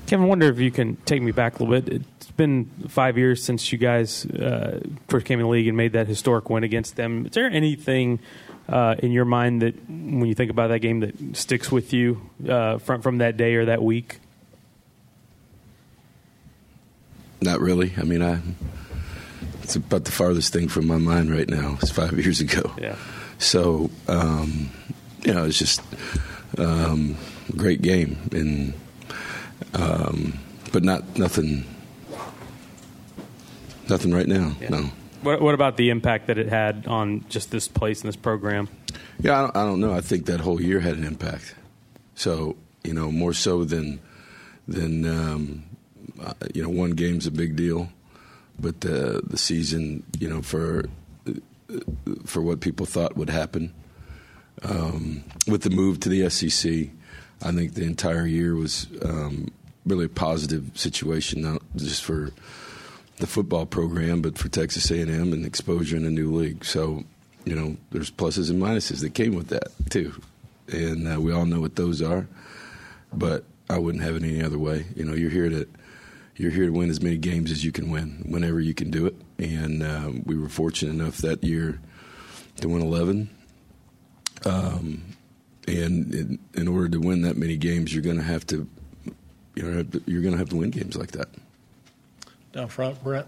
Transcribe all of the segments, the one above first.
Kevin, I wonder if you can take me back a little bit. It's been 5 years since you guys first came in the league and made that historic win against them. Is there anything in your mind that, when you think about that game, that sticks with you from that day or that week? Not really. I mean, it's about the farthest thing from my mind right now. It's 5 years ago. Yeah. So, it's just a great game, and but nothing right now. Yeah. No. What about the impact that it had on just this place and this program? Yeah, I don't know. I think that whole year had an impact. So, more so than one game's a big deal, but the season, for what people thought would happen with the move to the SEC, I think the entire year was really a positive situation, not just for the football program, but for Texas A&M and exposure in a new league. So, there's pluses and minuses that came with that too, and we all know what those are. But I wouldn't have it any other way. You're here to win as many games as you can win, whenever you can do it. And we were fortunate enough that year to win 11. And in order to win that many games, you're going to have to win games like that. Down front, Brett.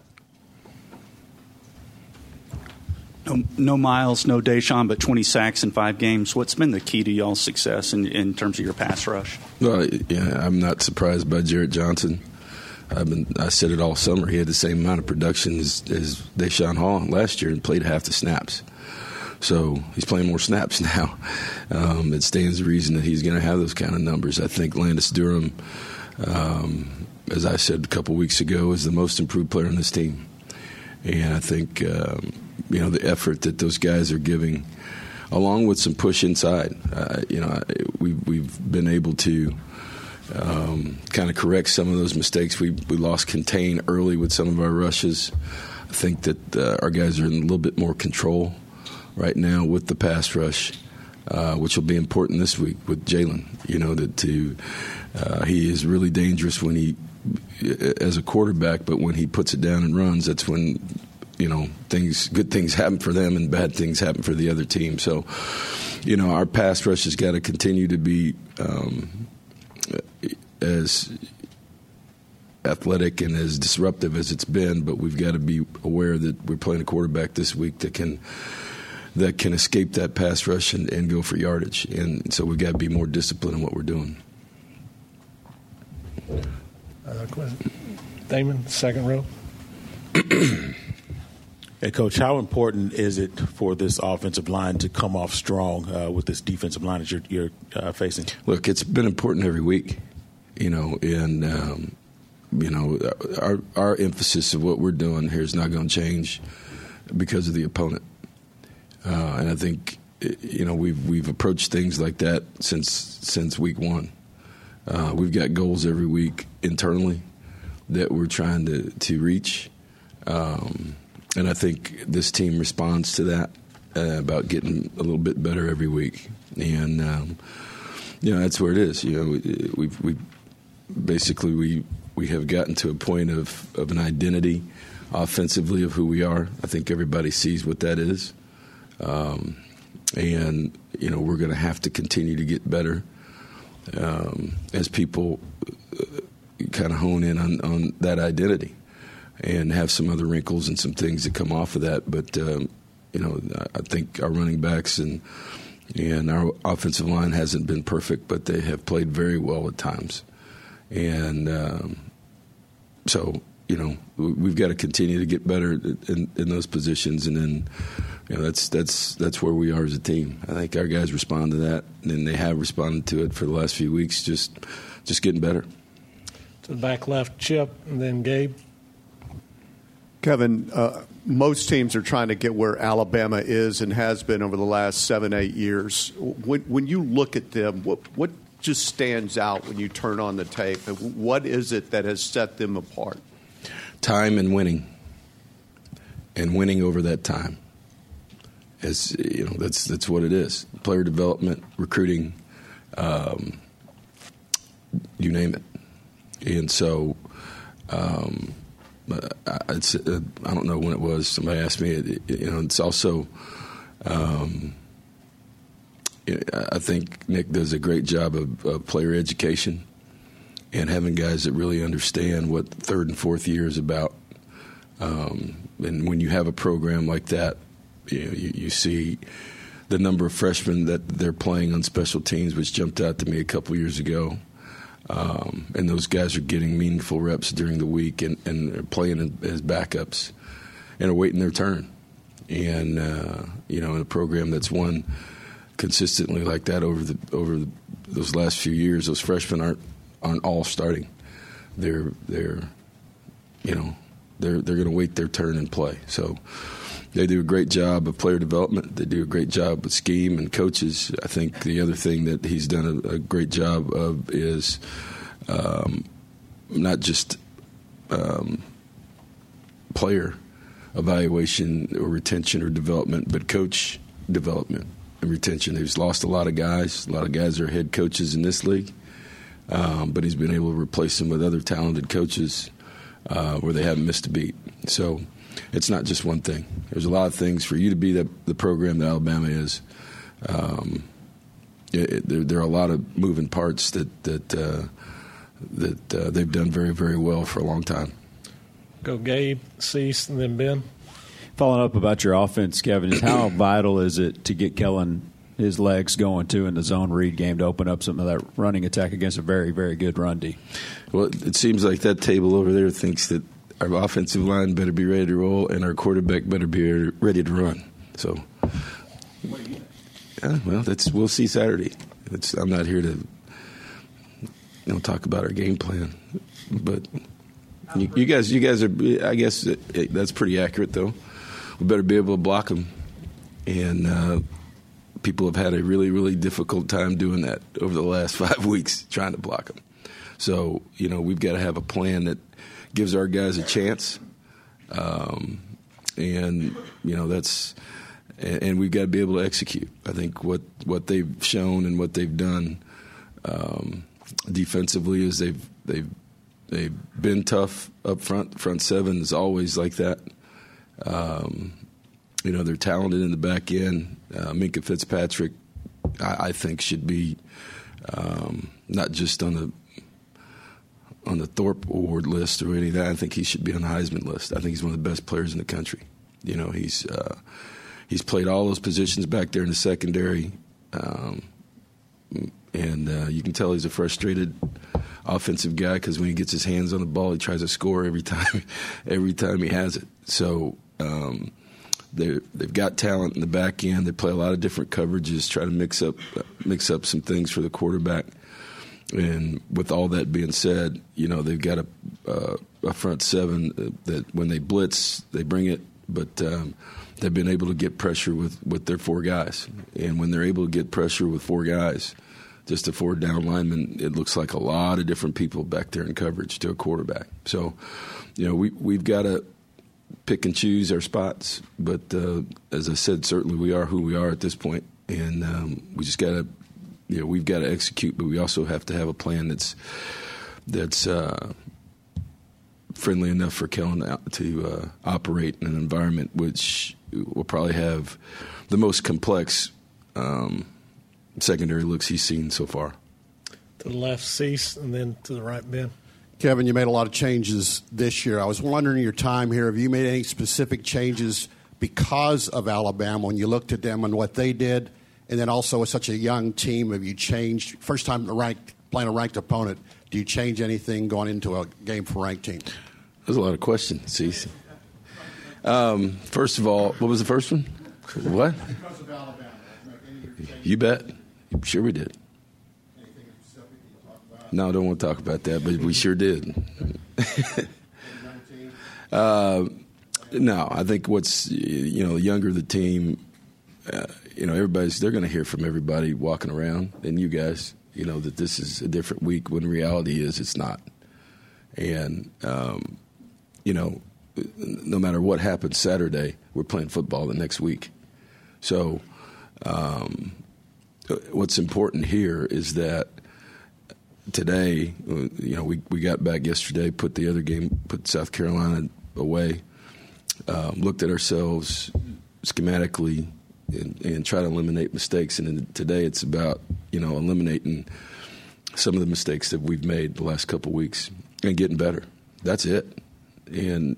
No Miles, no Deshaun, but 20 sacks in 5 games. What's been the key to y'all's success in terms of your pass rush? Well, I'm not surprised by Jarrett Johnson. I said it all summer. He had the same amount of production as Deshaun Hall last year and played half the snaps. So he's playing more snaps now. It stands to reason that he's going to have those kind of numbers. I think Landis Durham, as I said a couple weeks ago, is the most improved player on this team. And I think, the effort that those guys are giving, along with some push inside, we've been able to kind of correct some of those mistakes. We lost contain early with some of our rushes. I think that our guys are in a little bit more control right now with the pass rush, which will be important this week with Jalen. He is really dangerous when he, as a quarterback, but when he puts it down and runs, that's when good things happen for them and bad things happen for the other team. So, our pass rush has got to continue to be as athletic and as disruptive as it's been, but we've got to be aware that we're playing a quarterback this week that can escape that pass rush and go for yardage. And so we've got to be more disciplined in what we're doing. Damon, second row. Hey, Coach, how important is it for this offensive line to come off strong with this defensive line that you're facing? Look, it's been important every week, and our emphasis of what we're doing here is not going to change because of the opponent. And I think, we've approached things like that since week one. We've got goals every week internally that we're trying to reach. And I think this team responds to that about getting a little bit better every week. And, that's where it is. We basically have gotten to a point of an identity offensively of who we are. I think everybody sees what that is. And, we're going to have to continue to get better as people kind of hone in on that identity and have some other wrinkles and some things that come off of that. But, I think our running backs and our offensive line hasn't been perfect, but they have played very well at times. And so, we've got to continue to get better in those positions. And then, that's where we are as a team. I think our guys respond to that, and they have responded to it for the last few weeks, just getting better. To the back left, Chip, and then Gabe. Kevin, most teams are trying to get where Alabama is and has been over the last 7-8 years. When you look at them, what just stands out when you turn on the tape? What is it that has set them apart? Time and winning over that time. As that's what it is. Player development, recruiting, you name it. And so I don't know when it was. Somebody asked me. It's also I think Nick does a great job of player education and having guys that really understand what third and fourth year is about. And when you have a program like that, you see the number of freshmen that they're playing on special teams, which jumped out to me a couple years ago. And those guys are getting meaningful reps during the week and are playing as backups and are waiting their turn. And, in a program that's won consistently like that over those last few years, those freshmen aren't all starting. They're going to wait their turn and play. So they do a great job of player development. They do a great job with scheme and coaches. I think the other thing that he's done a great job of is not just player evaluation or retention or development, but coach development and retention. He's lost a lot of guys. A lot of guys are head coaches in this league, but he's been able to replace them with other talented coaches where they haven't missed a beat. So it's not just one thing. There's a lot of things for you to be the program that Alabama is. There are a lot of moving parts that they've done very, very well for a long time. Go Gabe, Cease, and then Ben. Following up about your offense, Kevin, is how vital is it to get Kellen his legs going too in the zone read game to open up some of that running attack against a very, very good run D? Well, it seems like that table over there thinks that our offensive line better be ready to roll and our quarterback better be ready to run. So, we'll see Saturday. I'm not here to talk about our game plan, but you guys are. I guess that's pretty accurate, though. We better be able to block them, and people have had a really, really difficult time doing that over the last 5 weeks, trying to block them. So, we've got to have a plan that gives our guys a chance, and that's, and we've got to be able to execute. I think what they've shown and what they've done defensively is they've been tough up front. Front seven is always like that. They're talented in the back end. Minkah Fitzpatrick, I think, should be not just on the Thorpe Award list or any of that. I think he should be on the Heisman list. I think he's one of the best players in the country. He's played all those positions back there in the secondary, and you can tell he's a frustrated offensive guy because when he gets his hands on the ball, he tries to score every time he has it. So they've got talent in the back end. They play a lot of different coverages, try to mix up some things for the quarterback. And with all that being said, they've got a front seven that when they blitz, they bring it, but they've been able to get pressure with their four guys. And when they're able to get pressure with four guys, just a four down lineman, it looks like a lot of different people back there in coverage to a quarterback. So, we've got to pick and choose our spots. But as I said, certainly we are who we are at this point, and we just got to. We've got to execute, but we also have to have a plan that's friendly enough for Kellen to operate in an environment which will probably have the most complex secondary looks he's seen so far. To the left, Cease, and then to the right, Ben. Kevin, you made a lot of changes this year. I was wondering your time here, have you made any specific changes because of Alabama when you looked at them and what they did? And then also with such a young team, have you changed? First time playing a ranked opponent, do you change anything going into a game for a ranked team? There's a lot of questions, Cease. First of all, what was the first one? What? Because of Alabama. You bet. Sure we did. Anything specific you talk about? No, I don't want to talk about that, but we sure did. No, I think what's, the younger the team, they're going to hear from everybody walking around, and you guys, that this is a different week when reality is it's not. And, no matter what happens Saturday, we're playing football the next week. So what's important here is that today, we got back yesterday, put South Carolina away, looked at ourselves schematically and try to eliminate mistakes. And then today it's about, eliminating some of the mistakes that we've made the last couple of weeks and getting better. That's it. And,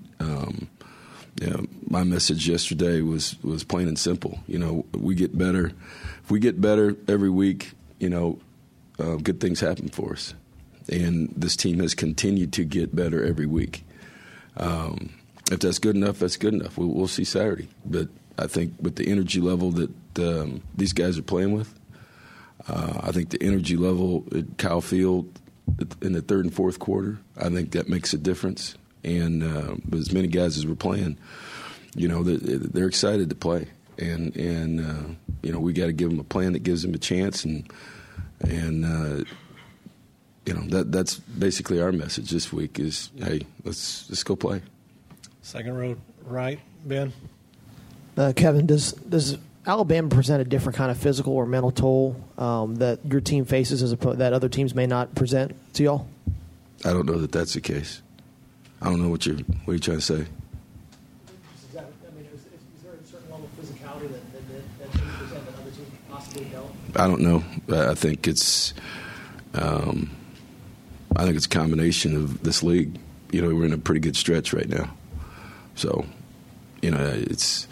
my message yesterday was plain and simple. We get better. If we get better every week, good things happen for us. And this team has continued to get better every week. If that's good enough, that's good enough. We'll see Saturday. But I think with the energy level that these guys are playing with, I think the energy level at Kyle Field in the third and fourth quarter, I think that makes a difference. And with as many guys as we're playing, they're excited to play. And we got to give them a plan that gives them a chance. And that's basically our message this week is, hey, let's go play. Second row right, Ben. Kevin, does Alabama present a different kind of physical or mental toll that your team faces that other teams may not present to y'all? I don't know that that's the case. I don't know what you're trying to say. Is there a certain level of physicality that you present that other teams possibly don't? I don't know. I think it's a combination of this league. We're in a pretty good stretch right now. So, it's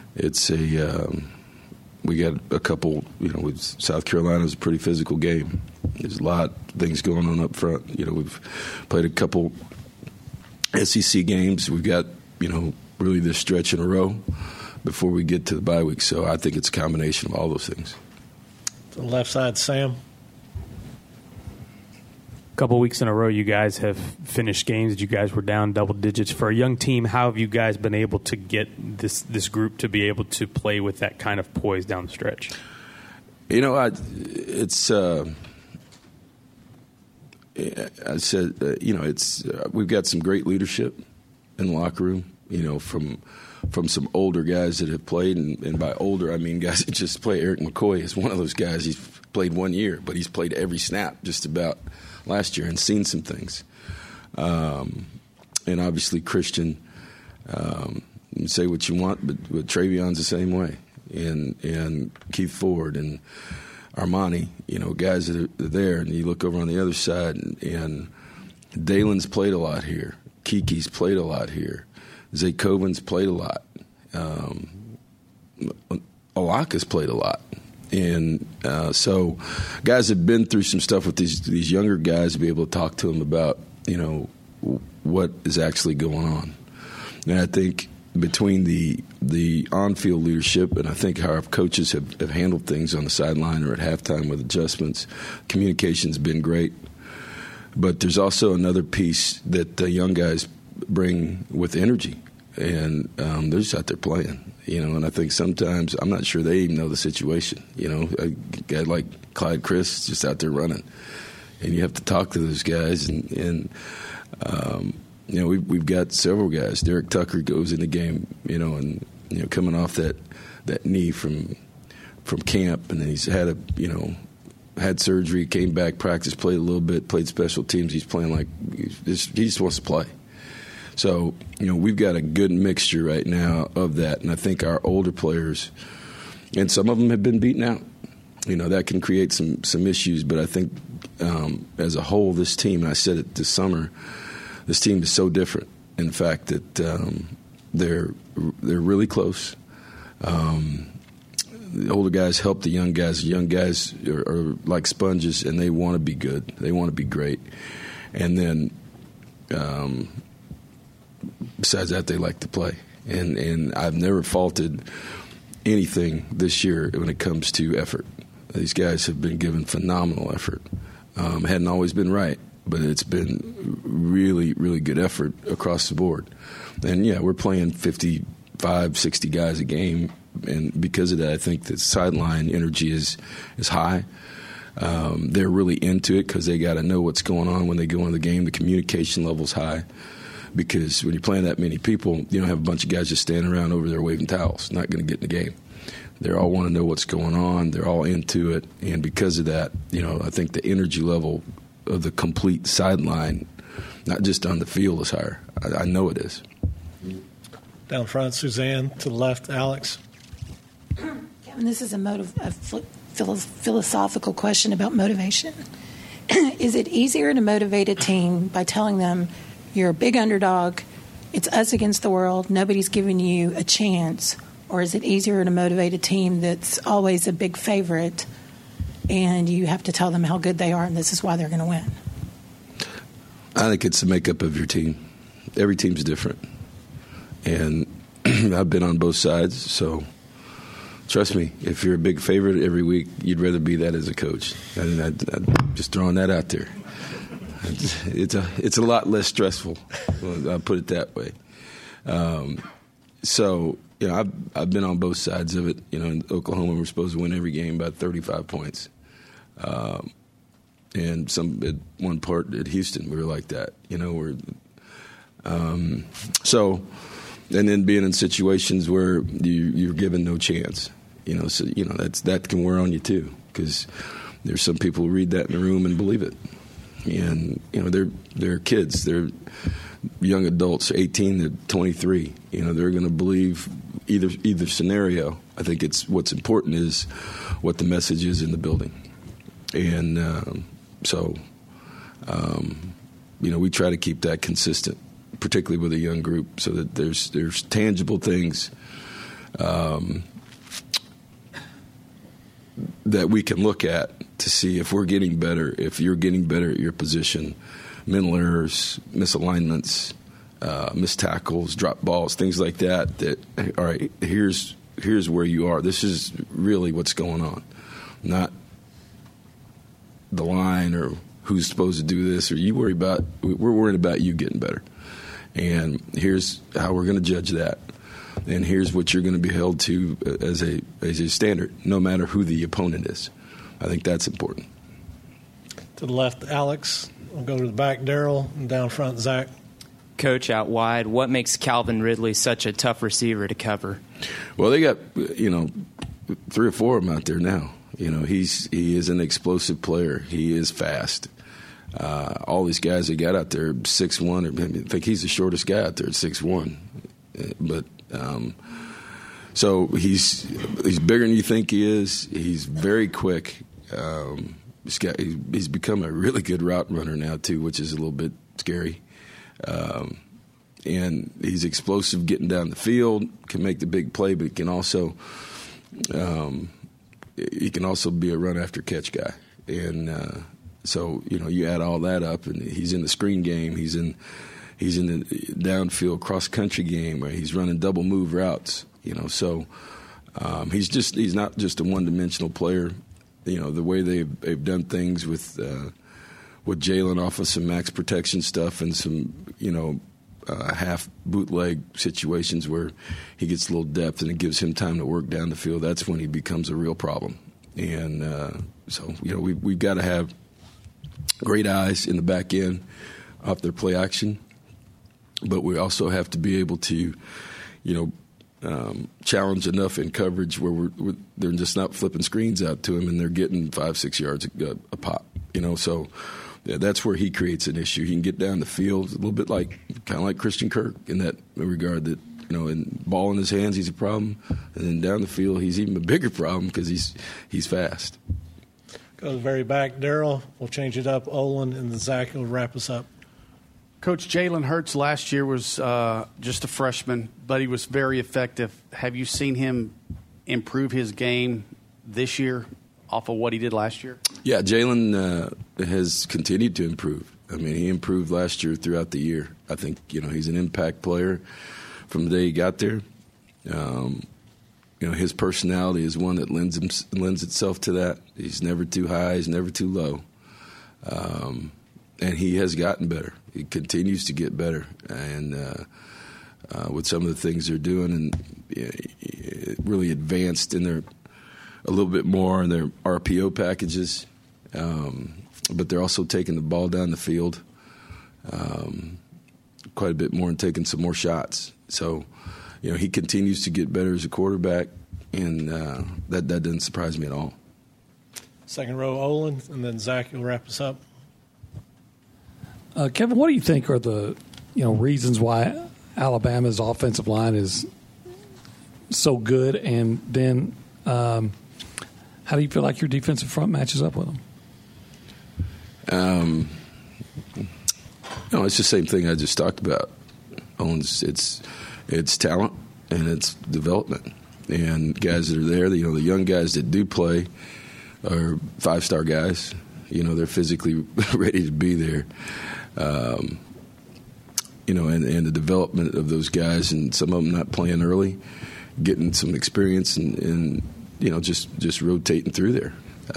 we got a couple. With South Carolina, it's a pretty physical game. There's a lot of things going on up front. We've played a couple SEC games. We've got really this stretch in a row before we get to the bye week. So I think it's a combination of all those things. To the left side, Sam. Couple weeks in a row, you guys have finished games that you guys were down double digits. For a young team, how have you guys been able to get this group to be able to play with that kind of poise down the stretch? We've got some great leadership in the locker room. From some older guys that have played, and by older I mean guys that just play. Eric McCoy is one of those guys. He's played 1 year, but he's played every snap just about last year and seen some things. And obviously Christian, say what you want, but Travion's the same way, and Keith Ford and Armani, guys that are there. And you look over on the other side, and Dalen's played a lot here. Kiki's played a lot here. Zay Coven's played a lot. Alaka's played a lot. And so guys have been through some stuff with these younger guys to be able to talk to them about, what is actually going on. And I think between the on-field leadership and I think how our coaches have handled things on the sideline or at halftime with adjustments, communication's been great. But there's also another piece that the young guys bring with energy, and they're just out there playing, and I think sometimes I'm not sure they even know the situation. A guy like Clyde Chris is just out there running, and you have to talk to those guys, and we've got several guys. Derek Tucker goes in the game, and coming off that knee from camp, and then he's had surgery, came back, practiced, played a little bit, played special teams. He's playing like he just wants to play. So, we've got a good mixture right now of that, and I think our older players, and some of them have been beaten out. That can create some issues, but I think as a whole, this team, and I said it this summer, this team is so different in the fact that they're really close. The older guys help the young guys. The young guys are like sponges, and they want to be good. They want to be great. And then besides that, they like to play. And I've never faulted anything this year when it comes to effort. These guys have been given phenomenal effort. Hadn't always been right, but it's been really, really good effort across the board. And, we're playing 55, 60 guys a game, and because of that, I think the sideline energy is high. They're really into it because they got to know what's going on when they go into the game. The communication level's high because when you're playing that many people, you don't have a bunch of guys just standing around over there waving towels, not going to get in the game. They all want to know what's going on. They're all into it. And because of that, I think the energy level of the complete sideline, not just on the field, is higher. I know it is. Down front, Suzanne. To the left, Alex. Kevin, this is a philosophical question about motivation. Is it easier to motivate a team by telling them you're a big underdog, it's us against the world, nobody's giving you a chance, or is it easier to motivate a team that's always a big favorite and you have to tell them how good they are and this is why they're going to win? I think it's the makeup of your team. Every team's different. And I've been on both sides, so trust me, if you're a big favorite every week, you'd rather be that as a coach. I'm just throwing that out there. It's a lot less stressful. I'll put it that way. So, I've been on both sides of it. In Oklahoma, we're supposed to win every game by 35 points. And at one part at Houston, we were like that. And then being in situations where you're given no chance. That can wear on you too, because there's some people who read that in the room and believe it. And they're kids, they're young adults, 18 to 23. They're going to believe either scenario. I think what's important is what the message is in the building, and we try to keep that consistent, particularly with a young group, so that there's tangible things that we can look at to see if we're getting better, if you're getting better at your position, mental errors, misalignments, missed tackles, drop balls, things like that, all right, here's where you are. This is really what's going on, not the line or who's supposed to do this, or we're worried about you getting better. And here's how we're going to judge that. And here's what you're going to be held to as a standard, no matter who the opponent is. I think that's important. To the left, Alex. We'll go to the back, Daryl, and down front, Zach. Coach, out wide, what makes Calvin Ridley such a tough receiver to cover? Well, they got 3 or 4 of them out there now. He is an explosive player. He is fast. All these guys they got out there 6'1", I think he's the shortest guy out there at 6'1". But so he's bigger than you think he is. He's very quick. He's become a really good route runner now too, which is a little bit scary. And he's explosive getting down the field, can make the big play, but he can also be a run after catch guy. And so you add all that up, and he's in the screen game. He's in the downfield cross-country game where he's running double move routes, So he's not just a one-dimensional player. The way they've done things with Jalen off of some max protection stuff and some, half bootleg situations where he gets a little depth and it gives him time to work down the field. That's when he becomes a real problem. And so we've got to have great eyes in the back end off their play action. But we also have to be able to, challenge enough in coverage where they're just not flipping screens out to him and they're getting 5-6 yards a pop. So that's where he creates an issue. He can get down the field a little bit kind of like Christian Kirk in that regard. That in ball in his hands he's a problem, and then down the field he's even a bigger problem because he's fast. Go to the very back, Daryl. We'll change it up. Olin and then Zach will wrap us up. Coach, Jalen Hurts last year was just a freshman, but he was very effective. Have you seen him improve his game this year off of what he did last year? Yeah, Jalen has continued to improve. I mean, he improved last year throughout the year. I think, he's an impact player from the day he got there. His personality is one that lends itself to that. He's never too high. He's never too low. And he has gotten better. He continues to get better. And with some of the things they're doing and really advanced in their a little bit more in their RPO packages. But they're also taking the ball down the field quite a bit more and taking some more shots. So, he continues to get better as a quarterback, and that doesn't surprise me at all. Second row, Olin, and then Zach, you'll wrap us up. Kevin, what do you think are the reasons why Alabama's offensive line is so good, and then how do you feel like your defensive front matches up with them? No, it's the same thing I just talked about. It's talent and it's development, and guys that are there. The young guys that do play are 5-star guys. They're physically ready to be there. And the development of those guys, and some of them not playing early, getting some experience, and just rotating through there.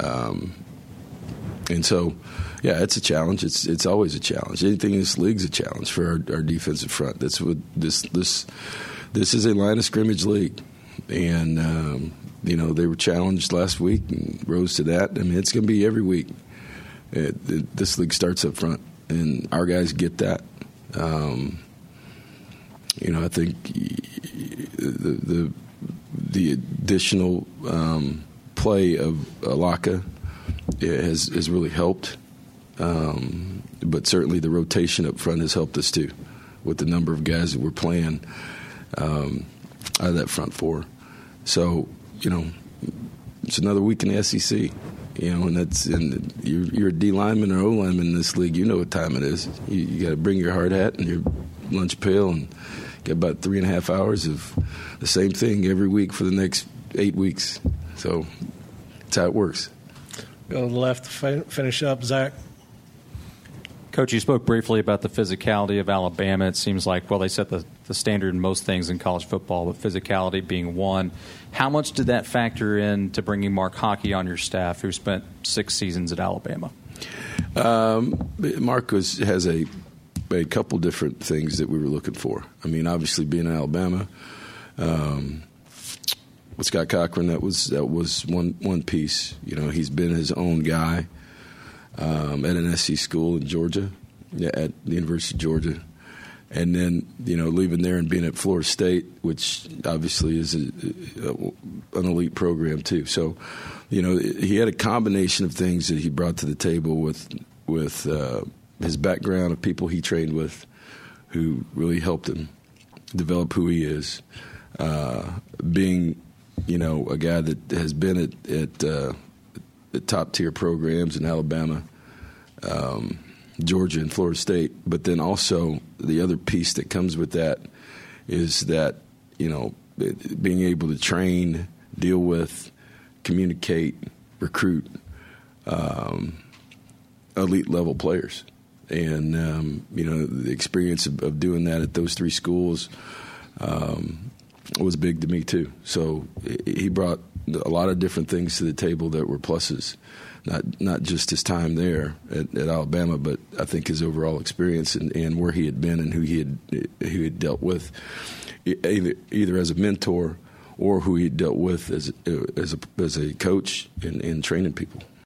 And so, yeah, it's a challenge. It's always a challenge. Anything in this league's a challenge for our defensive front. That's what this is a line of scrimmage league, and they were challenged last week and rose to that. I mean, it's going to be every week. This league starts up front, and our guys get that. I think the additional play of Alaka has really helped, but certainly the rotation up front has helped us too, with the number of guys that we're playing out of that front four. So it's another week in the SEC. And you're a D lineman or O lineman in this league. You know what time it is. You got to bring your hard hat and your lunch pail, and get about 3.5 hours of the same thing every week for the next 8 weeks. So that's how it works. Go to the left to finish up, Zach. Coach, you spoke briefly about the physicality of Alabama. It seems like, they set the standard in most things in college football, but physicality being one. How much did that factor in to bringing Mark Hockey on your staff, who spent 6 seasons at Alabama? Mark has a couple different things that we were looking for. I mean, obviously being in Alabama, with Scott Cochran, that was one piece. He's been his own guy at an SC school in Georgia, at the University of Georgia. And then, leaving there and being at Florida State, which obviously is an elite program too. So, he had a combination of things that he brought to the table with his background of people he trained with, who really helped him develop who he is. Being, a guy that has been at the top tier programs in Alabama, Georgia and Florida State, but then also the other piece that comes with that is that, being able to train, deal with, communicate, recruit elite level players. And, the experience of doing that at those 3 schools was big to me too. So he brought a lot of different things to the table that were pluses. Not just his time there at Alabama, but I think his overall experience and where he had been and who he had dealt with, either as a mentor or who he had dealt with as a coach in training people.